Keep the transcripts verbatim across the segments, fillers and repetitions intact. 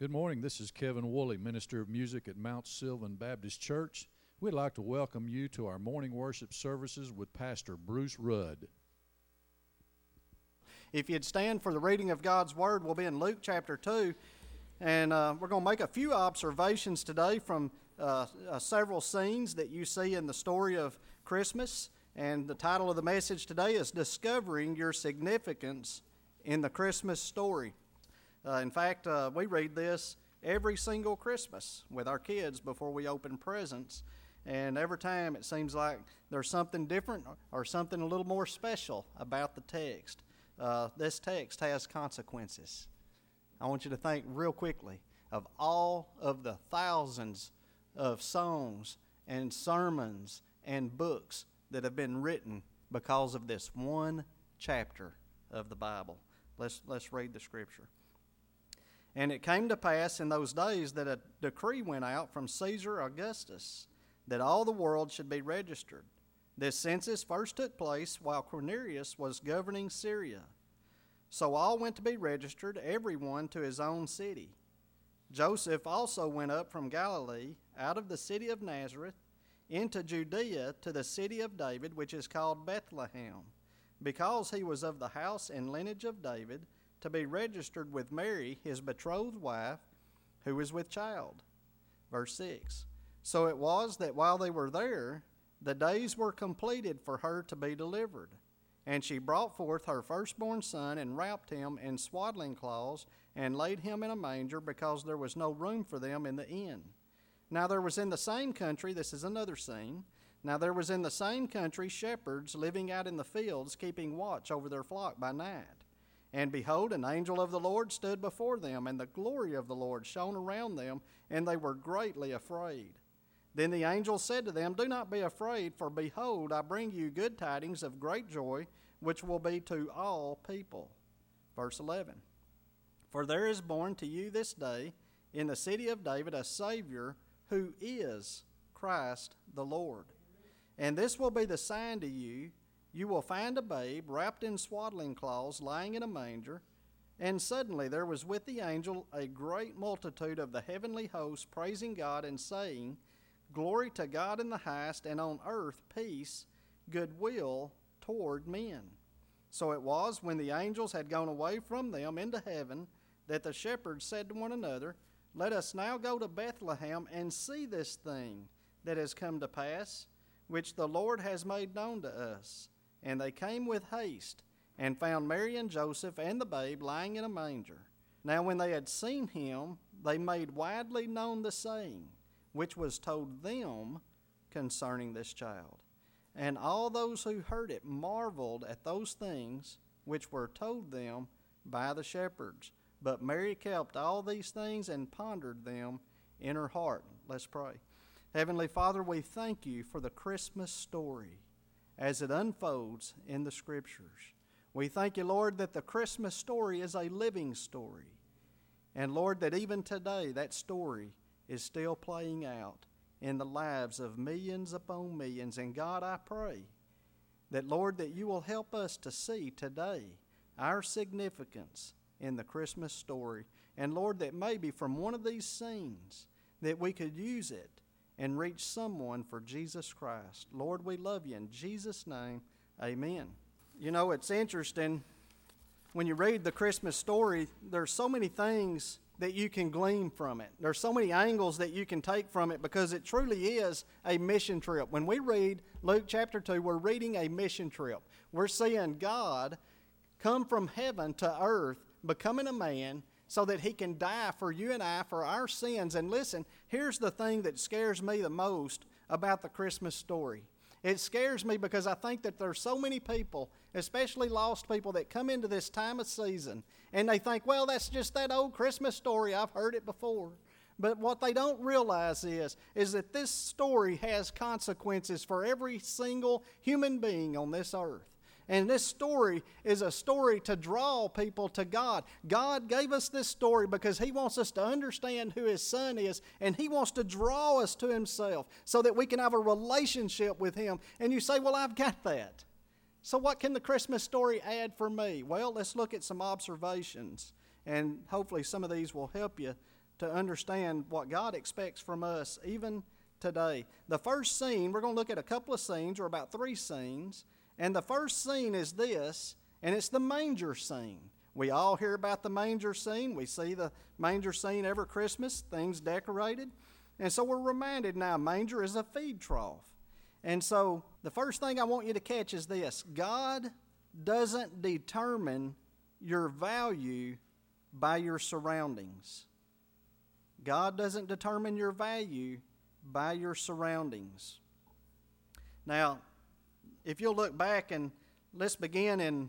Good morning. This is Kevin Woolley, Minister of Music at Mount Sylvan Baptist Church. We'd like to welcome you to our morning worship services with Pastor Bruce Rudd. If you'd stand for the reading of God's Word, we'll be in Luke chapter two, and uh, we're going to make a few observations today from uh, uh, several scenes that you see in the story of Christmas. And the title of the message today is Discovering Your Significance in the Christmas Story. Uh, in fact, uh, we read this every single Christmas with our kids before we open presents. And every time it seems like there's something different or something a little more special about the text. Uh, this text has consequences. I want you to think real quickly of all of the thousands of songs and sermons and books that have been written because of this one chapter of the Bible. Let's, let's read the scripture. And it came to pass in those days that a decree went out from Caesar Augustus that all the world should be registered. This census first took place while Quirinius was governing Syria. So all went to be registered, everyone to his own city. Joseph also went up from Galilee, out of the city of Nazareth, into Judea to the city of David, which is called Bethlehem, because he was of the house and lineage of David, to be registered with Mary, his betrothed wife, who was with child. Verse six. So it was that while they were there, the days were completed for her to be delivered. And she brought forth her firstborn son, and wrapped him in swaddling cloths, and laid him in a manger, because there was no room for them in the inn. Now there was in the same country, this is another scene, now there was in the same country shepherds living out in the fields, keeping watch over their flock by night. And behold, an angel of the Lord stood before them, and the glory of the Lord shone around them, and they were greatly afraid. Then the angel said to them, Do not be afraid, for behold, I bring you good tidings of great joy, which will be to all people. Verse eleven. For there is born to you this day in the city of David a Savior, who is Christ the Lord. And this will be the sign to you. You will find a babe wrapped in swaddling cloths, lying in a manger. And suddenly there was with the angel a great multitude of the heavenly host, praising God and saying, Glory to God in the highest, and on earth peace, goodwill toward men. So it was, when the angels had gone away from them into heaven, that the shepherds said to one another, Let us now go to Bethlehem and see this thing that has come to pass, which the Lord has made known to us. And they came with haste, and found Mary and Joseph and the babe lying in a manger. Now when they had seen him, they made widely known the saying, which was told them concerning this child. And all those who heard it marveled at those things which were told them by the shepherds. But Mary kept all these things and pondered them in her heart. Let's pray. Heavenly Father, we thank you for the Christmas story as it unfolds in the Scriptures. We thank you, Lord, that the Christmas story is a living story. And Lord, that even today that story is still playing out in the lives of millions upon millions. And God, I pray that, Lord, that you will help us to see today our significance in the Christmas story. And Lord, that maybe from one of these scenes that we could use it and reach someone for Jesus Christ. Lord, we love you. In Jesus' name, amen. You know, it's interesting, when you read the Christmas story, there's so many things that you can glean from it. There's so many angles that you can take from it, because it truly is a mission trip. When we read Luke chapter two, we're reading a mission trip. We're seeing God come from heaven to earth, becoming a man, so that he can die for you and I, for our sins. And listen, here's the thing that scares me the most about the Christmas story. It scares me because I think that there's so many people, especially lost people, that come into this time of season and they think, well, that's just that old Christmas story. I've heard it before. But what they don't realize is, is that this story has consequences for every single human being on this earth. And this story is a story to draw people to God. God gave us this story because he wants us to understand who his son is, and he wants to draw us to himself so that we can have a relationship with him. And you say, well, I've got that. So what can the Christmas story add for me? Well, let's look at some observations, and hopefully some of these will help you to understand what God expects from us even today. The first scene, we're going to look at a couple of scenes, or about three scenes, and the first scene is this, and it's the manger scene. We all hear about the manger scene. We see the manger scene every Christmas, things decorated. And so we're reminded now, manger is a feed trough. And so the first thing I want you to catch is this: God doesn't determine your value by your surroundings. God doesn't determine your value by your surroundings. Now, if you'll look back, and let's begin in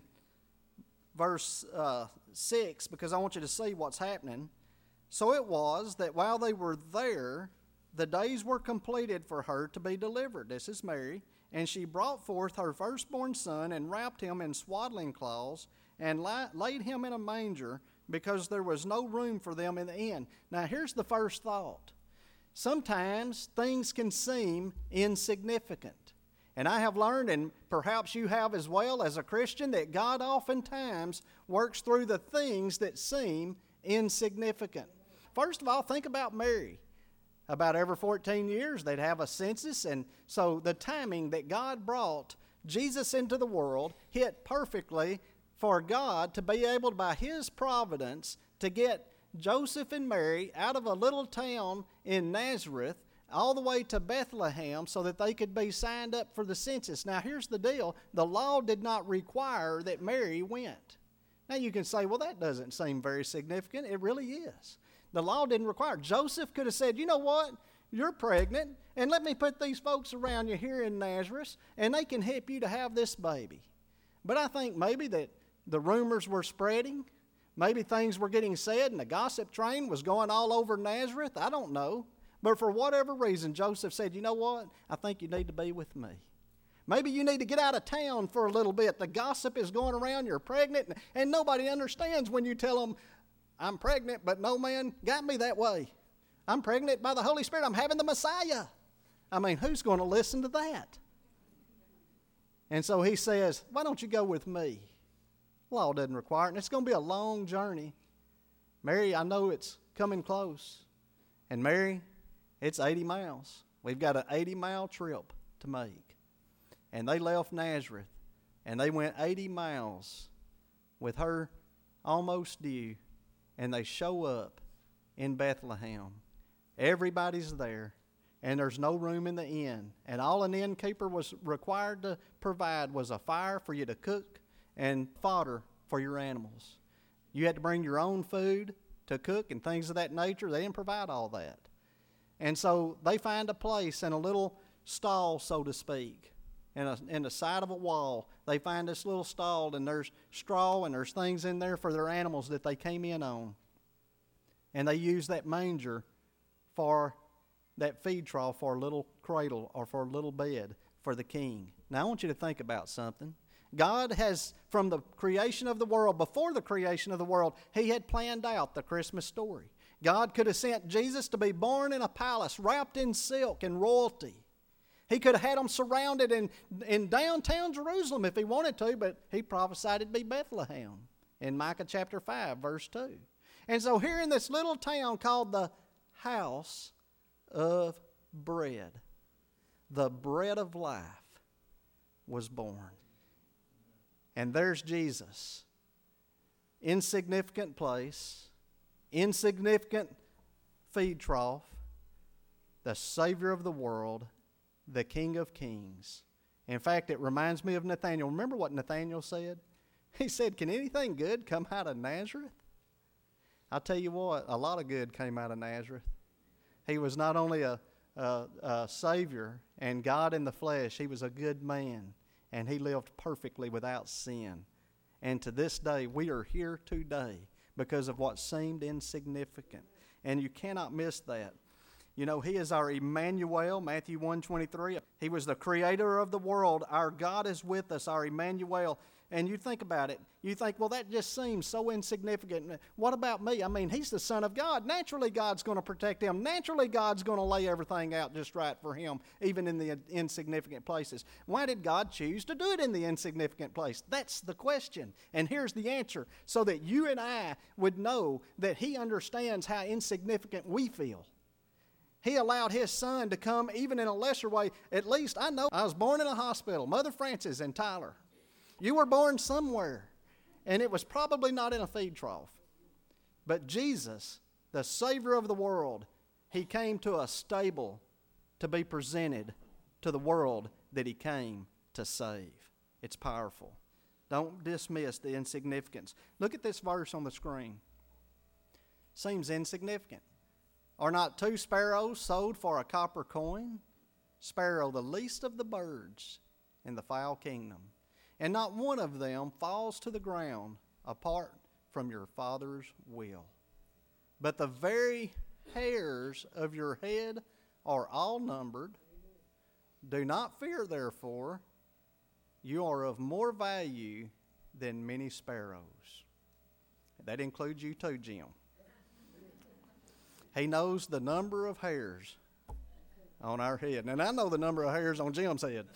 verse uh, six, because I want you to see what's happening. So it was that while they were there, the days were completed for her to be delivered. This is Mary. And she brought forth her firstborn son and wrapped him in swaddling cloths and la- laid him in a manger, because there was no room for them in the inn. Now here's the first thought. Sometimes things can seem insignificant. And I have learned, and perhaps you have as well as a Christian, that God oftentimes works through the things that seem insignificant. First of all, think about Mary. About every fourteen years, they'd have a census, and so the timing that God brought Jesus into the world hit perfectly for God to be able, by His providence, to get Joseph and Mary out of a little town in Nazareth all the way to Bethlehem so that they could be signed up for the census. Now, here's the deal. The law did not require that Mary went. Now, you can say, well, that doesn't seem very significant. It really is. The law didn't require. Joseph could have said, you know what? You're pregnant, and let me put these folks around you here in Nazareth, and they can help you to have this baby. But I think maybe that the rumors were spreading. Maybe things were getting said, and the gossip train was going all over Nazareth. I don't know. But for whatever reason, Joseph said, you know what? I think you need to be with me. Maybe you need to get out of town for a little bit. The gossip is going around. You're pregnant, and, and nobody understands when you tell them, I'm pregnant, but no man got me that way. I'm pregnant by the Holy Spirit. I'm having the Messiah. I mean, who's going to listen to that? And so he says, why don't you go with me? Law doesn't require it, and it's going to be a long journey. Mary, I know it's coming close. And Mary, it's eighty miles. We've got an eighty-mile trip to make. And they left Nazareth, and they went eighty miles with her almost due, and they show up in Bethlehem. Everybody's there, and there's no room in the inn. And all an innkeeper was required to provide was a fire for you to cook and fodder for your animals. You had to bring your own food to cook and things of that nature. They didn't provide all that. And so they find a place in a little stall, so to speak, in, a, in the side of a wall. They find this little stall, and there's straw and there's things in there for their animals that they came in on. And they use that manger for that feed trough, for a little cradle or for a little bed for the king. Now I want you to think about something. God has, from the creation of the world, before the creation of the world, He had planned out the Christmas story. God could have sent Jesus to be born in a palace, wrapped in silk and royalty. He could have had them surrounded in, in downtown Jerusalem if He wanted to, but He prophesied it'd be Bethlehem in Micah chapter five, verse two. And so here in this little town called the House of Bread, the bread of life was born. And there's Jesus. Insignificant place, insignificant feed trough, the Savior of the world, the King of Kings. In fact, it reminds me of Nathanael. Remember what Nathanael said? He said, can anything good come out of Nazareth? I'll tell you what, a lot of good came out of Nazareth. He was not only a, a, a Savior and God in the flesh, He was a good man. And He lived perfectly without sin. And to this day, we are here today because of what seemed insignificant. And you cannot miss that. You know, He is our Emmanuel, Matthew one twenty-three. He was the creator of the world. Our God is with us, our Emmanuel. and you think about it, you think, well, that just seems so insignificant. What about me? I mean, he's the Son of God. Naturally, God's going to protect him. Naturally, God's going to lay everything out just right for him, even in the insignificant places. Why did God choose to do it in the insignificant place? That's the question. And here's the answer. So that you and I would know that he understands how insignificant we feel. He allowed his son to come even in a lesser way. At least I know I was born in a hospital. Mother Frances and Tyler. You were born somewhere. And it was probably not in a feed trough. But Jesus, the Savior of the world, he came to a stable to be presented to the world that he came to save. It's powerful. Don't dismiss the insignificance. Look at this verse on the screen. Seems insignificant. Are not two sparrows sold for a copper coin? Sparrow, the least of the birds in the fowl kingdom. And not one of them falls to the ground apart from your Father's will. But the very hairs of your head are all numbered. Do not fear, therefore. You are of more value than many sparrows. That includes you too, Jim. He knows the number of hairs on our head. And I know the number of hairs on Jim's head.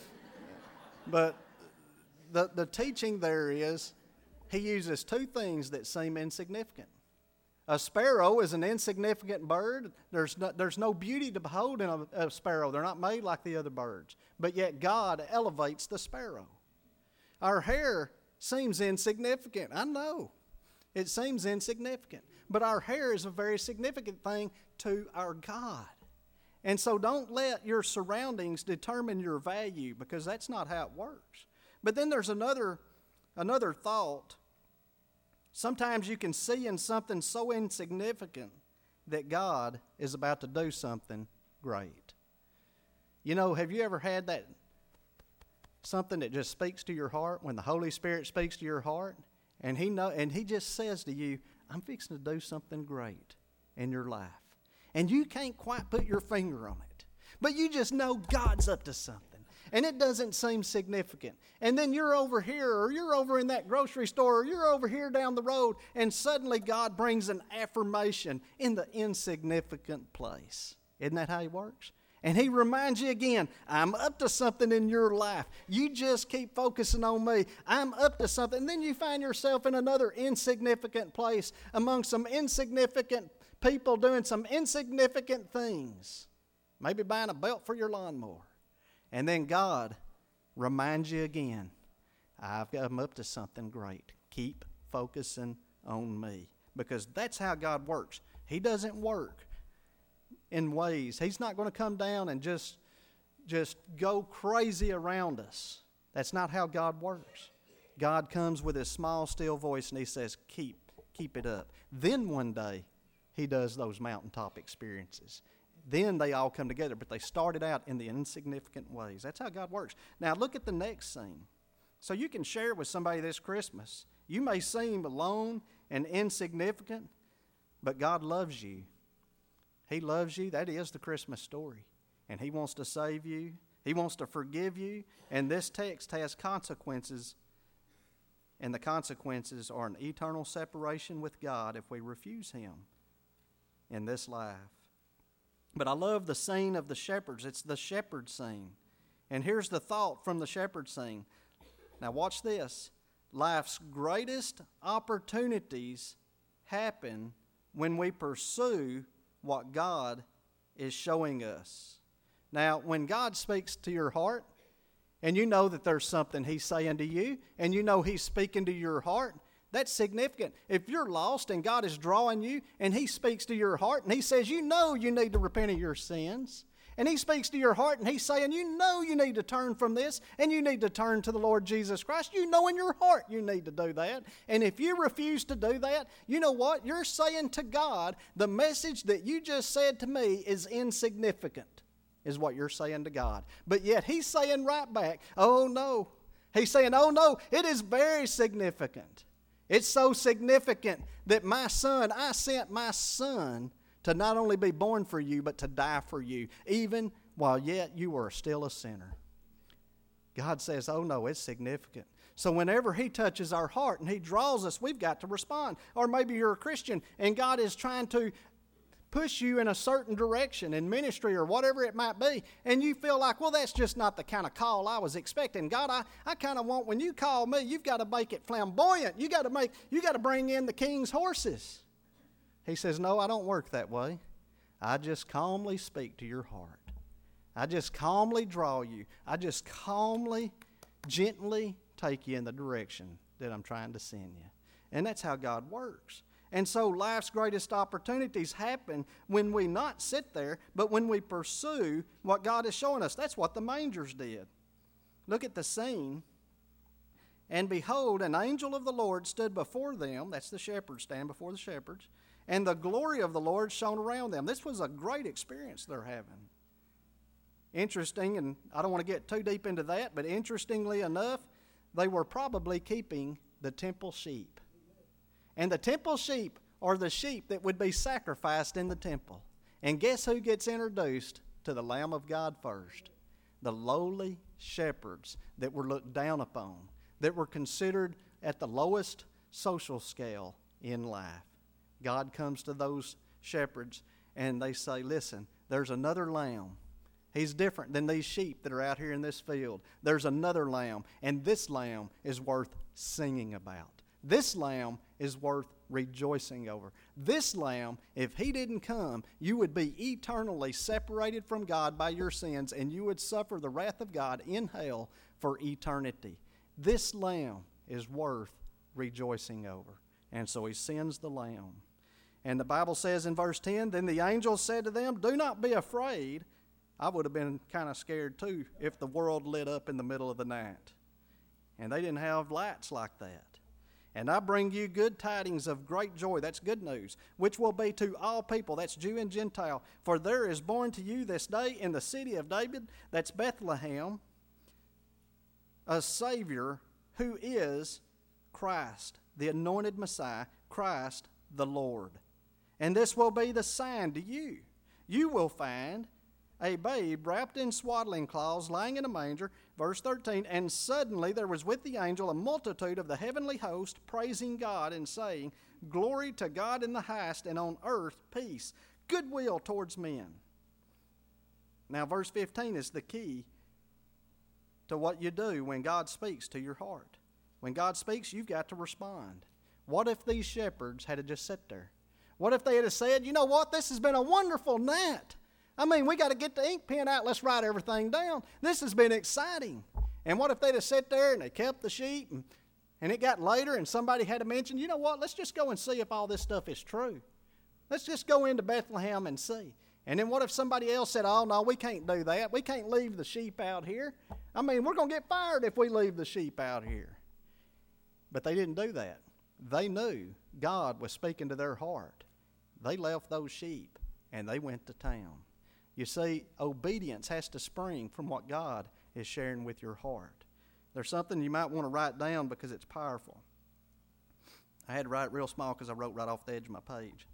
But the, the teaching there is he uses two things that seem insignificant. A sparrow is an insignificant bird. There's no, there's no beauty to behold in a, a sparrow. They're not made like the other birds. But yet God elevates the sparrow. Our hair seems insignificant. I know. It seems insignificant. But our hair is a very significant thing to our God. And so don't let your surroundings determine your value, because that's not how it works. But then there's another, another thought. Sometimes you can see in something so insignificant that God is about to do something great. You know, have you ever had that something that just speaks to your heart when the Holy Spirit speaks to your heart? And he know, and he just says to you, I'm fixing to do something great in your life. And you can't quite put your finger on it. But you just know God's up to something. And it doesn't seem significant. And then you're over here, or you're over in that grocery store, or you're over here down the road, and suddenly God brings an affirmation in the insignificant place. Isn't that how he works? And he reminds you again, I'm up to something in your life. You just keep focusing on me. I'm up to something. And then you find yourself in another insignificant place among some insignificant people doing some insignificant things. Maybe buying a belt for your lawnmower. And then God reminds you again, I've got I'm up to something great. Keep focusing on me. Because that's how God works. He doesn't work in ways. He's not going to come down and just, just go crazy around us. That's not how God works. God comes with his small, still voice and he says, keep, keep it up. Then one day, he does those mountaintop experiences. Then they all come together, but they started out in the insignificant ways. That's how God works. Now look at the next scene. So you can share it with somebody this Christmas. You may seem alone and insignificant, but God loves you. He loves you. That is the Christmas story. And he wants to save you. He wants to forgive you. And this text has consequences. And the consequences are an eternal separation with God if we refuse him in this life. But I love the scene of the shepherds. It's the shepherd scene. And here's the thought from the shepherd scene. Now watch this. Life's greatest opportunities happen when we pursue what God is showing us. Now, when God speaks to your heart, and you know that there's something he's saying to you, and you know he's speaking to your heart, that's significant. If you're lost and God is drawing you, and he speaks to your heart, and he says, you know you need to repent of your sins, and he speaks to your heart, and he's saying, you know you need to turn from this, and you need to turn to the Lord Jesus Christ. You know in your heart you need to do that. And if you refuse to do that, you know what? You're saying to God, the message that you just said to me is insignificant, is what you're saying to God. But yet he's saying right back, oh no. He's saying, oh no, it is very significant. It's so significant that my son, I sent my son to not only be born for you, but to die for you, even while yet you were still a sinner. God says, oh no, it's significant. So whenever He touches our heart and He draws us, we've got to respond. Or maybe you're a Christian and God is trying to push you in a certain direction in ministry or whatever it might be, and you feel like, well, that's just not the kind of call I was expecting. God, I, I kind of want, when you call me, you've got to make it flamboyant. You got to make, you got to bring in the king's horses. He says, no, I don't work that way. I just calmly speak to your heart. I just calmly draw you. I just calmly, gently take you in the direction that I'm trying to send you. And that's how God works. And so life's greatest opportunities happen when we not sit there, but when we pursue what God is showing us. That's what the mangers did. Look at the scene. And behold, an angel of the Lord stood before them. That's the shepherds stand before the shepherds. And the glory of the Lord shone around them. This was a great experience they're having. Interesting, and I don't want to get too deep into that, but interestingly enough, they were probably keeping the temple sheep. And the temple sheep are the sheep that would be sacrificed in the temple. And guess who gets introduced to the Lamb of God first? The lowly shepherds that were looked down upon, that were considered at the lowest social scale in life. God comes to those shepherds and they say, listen, there's another lamb. He's different than these sheep that are out here in this field. There's another lamb, and this lamb is worth singing about. This lamb is worth rejoicing over. This lamb, if he didn't come, you would be eternally separated from God by your sins, and you would suffer the wrath of God in hell for eternity. This lamb is worth rejoicing over. And so he sends the lamb. And the Bible says in verse ten, then the angel said to them, do not be afraid. I would have been kind of scared too if the world lit up in the middle of the night. And they didn't have lights like that. And I bring you good tidings of great joy, that's good news, which will be to all people, that's Jew and Gentile. For there is born to you this day in the city of David, that's Bethlehem, a Savior who is Christ, the anointed Messiah, Christ the Lord. And this will be the sign to you. You will find a babe wrapped in swaddling cloths, lying in a manger. Verse thirteen, and suddenly there was with the angel a multitude of the heavenly host, praising God and saying, glory to God in the highest, and on earth peace, goodwill towards men. Now verse fifteen is the key to what you do when God speaks to your heart. When God speaks, you've got to respond. What if these shepherds had to just sit there? What if they had said, you know what, this has been a wonderful night. I mean, we got to get the ink pen out. Let's write everything down. This has been exciting. And what if they'd have sat there and they kept the sheep and, and it got later and somebody had to mention, you know what, let's just go and see if all this stuff is true. Let's just go into Bethlehem and see. And then what if somebody else said, oh, no, we can't do that. We can't leave the sheep out here. I mean, we're going to get fired if we leave the sheep out here. But they didn't do that. They knew God was speaking to their heart. They left those sheep and they went to town. You see, obedience has to spring from what God is sharing with your heart. There's something you might want to write down because it's powerful. I had to write it real small because I wrote right off the edge of my page.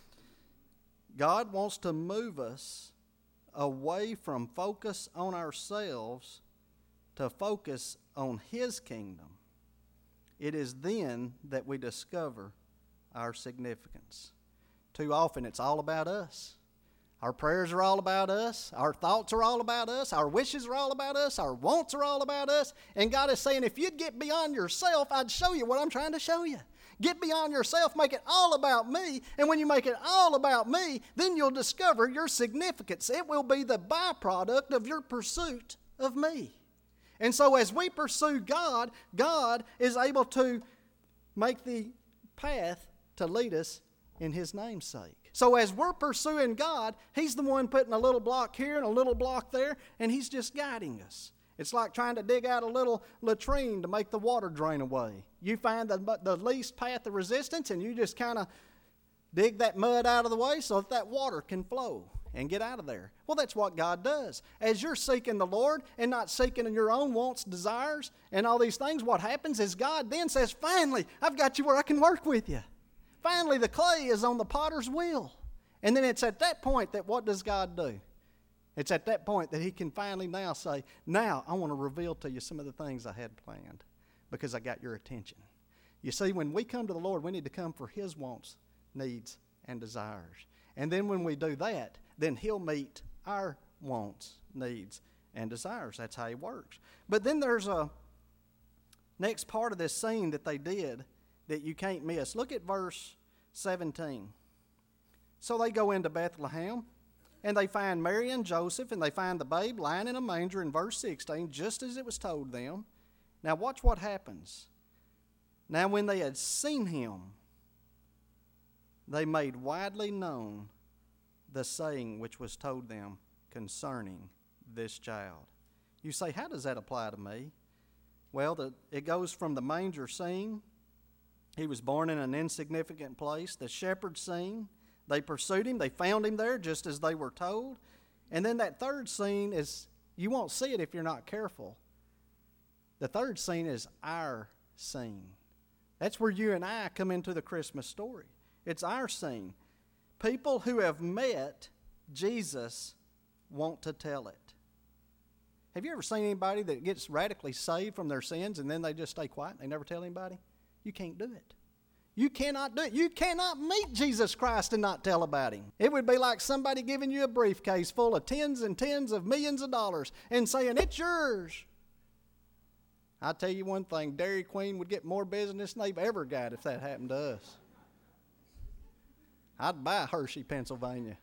God wants to move us away from focus on ourselves to focus on His kingdom. It is then that we discover our significance. Too often it's all about us. Our prayers are all about us. Our thoughts are all about us. Our wishes are all about us. Our wants are all about us. And God is saying, if you'd get beyond yourself, I'd show you what I'm trying to show you. Get beyond yourself, make it all about me. And when you make it all about me, then you'll discover your significance. It will be the byproduct of your pursuit of me. And so as we pursue God, God is able to make the path to lead us in His name's sake. So as we're pursuing God, He's the one putting a little block here and a little block there, and He's just guiding us. It's like trying to dig out a little latrine to make the water drain away. You find the, the least path of resistance, and you just kind of dig that mud out of the way so that that water can flow and get out of there. Well, that's what God does. As you're seeking the Lord and not seeking in your own wants, desires, and all these things, what happens is God then says, finally, I've got you where I can work with you. Finally, the clay is on the potter's wheel. And then it's at that point that what does God do? It's at that point that He can finally now say, now I want to reveal to you some of the things I had planned. Because I got your attention. You see, when we come to the Lord, we need to come for His wants, needs, and desires. And then when we do that, then He'll meet our wants, needs, and desires. That's how He works. But then there's a next part of this scene that they did that you can't miss. Look at verse seventeen. So they go into Bethlehem, and they find Mary and Joseph, and they find the babe lying in a manger in verse sixteen, just as it was told them. Now watch what happens. Now when they had seen Him, they made widely known the saying which was told them concerning this child. You say, how does that apply to me? Well, the, it goes from the manger scene. He was born in an insignificant place. The shepherd scene. They pursued Him. They found Him there just as they were told. And then that third scene is, you won't see it if you're not careful. The third scene is our scene. That's where you and I come into the Christmas story. It's our scene. People who have met Jesus want to tell it. Have you ever seen anybody that gets radically saved from their sins and then they just stay quiet and they never tell anybody? You can't do it. You cannot do it. You cannot meet Jesus Christ and not tell about Him. It would be like somebody giving you a briefcase full of tens and tens of millions of dollars and saying, it's yours. I'll tell you one thing, Dairy Queen would get more business than they've ever got if that happened to us. I'd buy Hershey, Pennsylvania.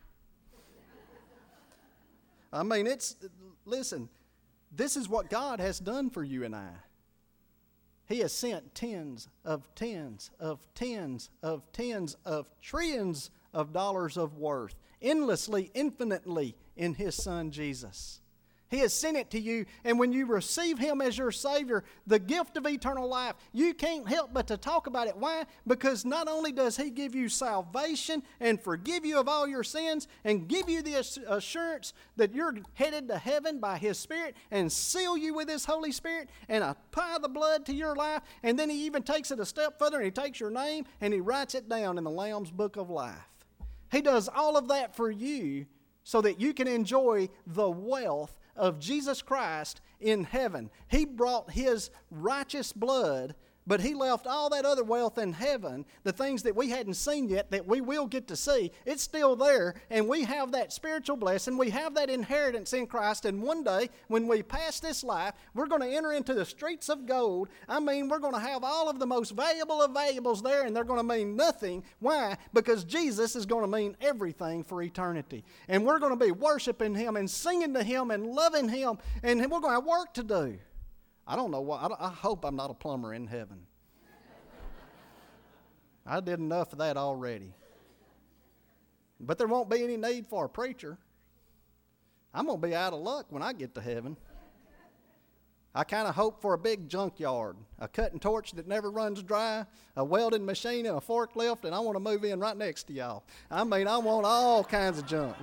I mean, it's, listen, this is what God has done for you and I. He has sent tens of tens of tens of tens of trillions of dollars of worth, endlessly, infinitely in His Son Jesus. He has sent it to you, and when you receive Him as your Savior, the gift of eternal life, you can't help but to talk about it. Why? Because not only does He give you salvation and forgive you of all your sins and give you the assurance that you're headed to heaven by His Spirit and seal you with His Holy Spirit and apply the blood to your life, and then He even takes it a step further and He takes your name and He writes it down in the Lamb's Book of Life. He does all of that for you so that you can enjoy the wealth of Jesus Christ in heaven. He brought His righteous blood, but He left all that other wealth in heaven, the things that we hadn't seen yet that we will get to see. It's still there, and we have that spiritual blessing. We have that inheritance in Christ, and one day when we pass this life, we're going to enter into the streets of gold. I mean, we're going to have all of the most valuable of valuables there, and they're going to mean nothing. Why? Because Jesus is going to mean everything for eternity. And we're going to be worshiping Him and singing to Him and loving Him, and we're going to have work to do. I don't know why. I, I hope I'm not a plumber in heaven. I did enough of that already. But there won't be any need for a preacher. I'm going to be out of luck when I get to heaven. I kind of hope for a big junkyard, a cutting torch that never runs dry, a welding machine and a forklift, and I want to move in right next to y'all. I mean, I want all kinds of junk.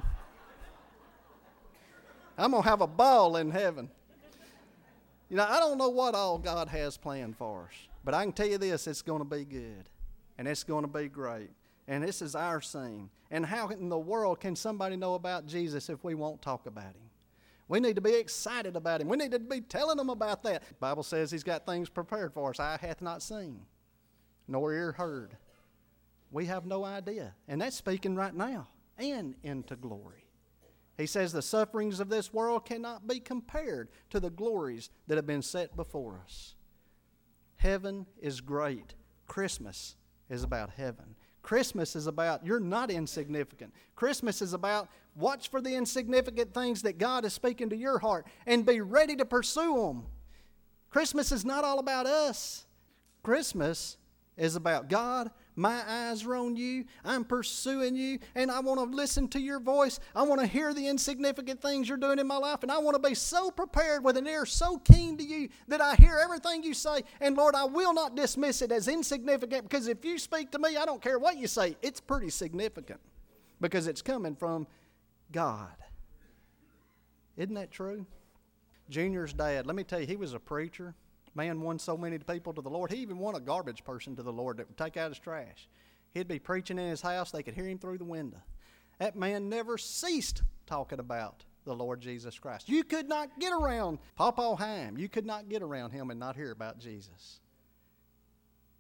I'm going to have a ball in heaven. You know, I don't know what all God has planned for us, but I can tell you this, it's going to be good, and it's going to be great, and this is our scene. And how in the world can somebody know about Jesus if we won't talk about Him? We need to be excited about Him. We need to be telling them about that. The Bible says He's got things prepared for us, eye hath not seen, nor ear heard. We have no idea, and that's speaking right now and into glory. He says the sufferings of this world cannot be compared to the glories that have been set before us. Heaven is great. Christmas is about heaven. Christmas is about you're not insignificant. Christmas is about watch for the insignificant things that God is speaking to your heart and be ready to pursue them. Christmas is not all about us. Christmas is about God. My eyes are on you. I'm pursuing you, and I want to listen to your voice. I want to hear the insignificant things you're doing in my life, and I want to be so prepared with an ear so keen to you that I hear everything you say. And Lord, I will not dismiss it as insignificant, because if you speak to me, I don't care what you say. It's pretty significant because it's coming from God. Isn't that true? Junior's dad, let me tell you, he was a preacher. Man won so many people to the Lord. He even won a garbage person to the Lord that would take out his trash. He'd be preaching in his house. They could hear him through the window. That man never ceased talking about the Lord Jesus Christ. You could not get around Papa Haim. You could not get around him and not hear about Jesus.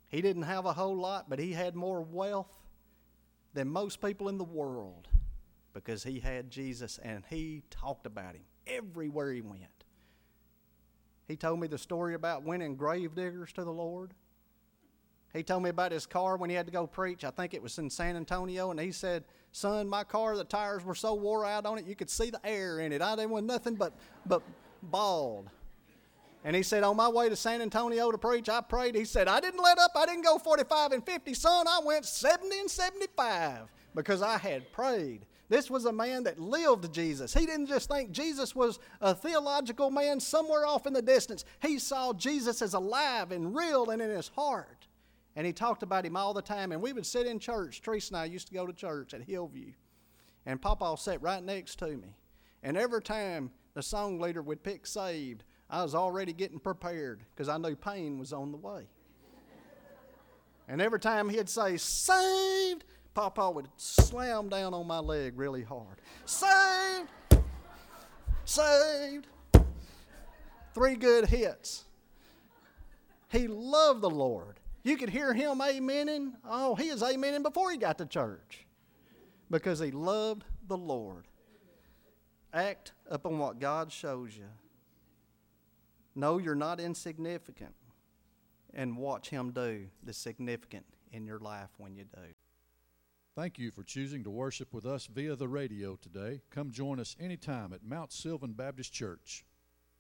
He didn't have a whole lot, but he had more wealth than most people in the world because he had Jesus and he talked about him everywhere he went. He told me the story about winning grave diggers to the Lord. He told me about his car when he had to go preach. I think it was in San Antonio, and he said, "Son, my car, the tires were so wore out on it, you could see the air in it. I didn't want nothing but, but bald." And he said, on my way to San Antonio to preach, I prayed. He said, I didn't let up. I didn't go forty-five and fifty, son. I went seventy and seventy-five because I had prayed. This was a man that lived Jesus. He didn't just think Jesus was a theological man somewhere off in the distance. He saw Jesus as alive and real and in his heart. And he talked about him all the time. And we would sit in church. Teresa and I used to go to church at Hillview. And Papa sat right next to me. And every time the song leader would pick Saved, I was already getting prepared because I knew pain was on the way. And every time he'd say, "Saved," Papa would slam down on my leg really hard. "Saved! Saved!" Three good hits. He loved the Lord. You could hear him amening. Oh, he was amening before he got to church because he loved the Lord. Act upon what God shows you. Know you're not insignificant, and watch him do the significant in your life when you do. Thank you for choosing to worship with us via the radio today. Come join us anytime at Mount Sylvan Baptist Church.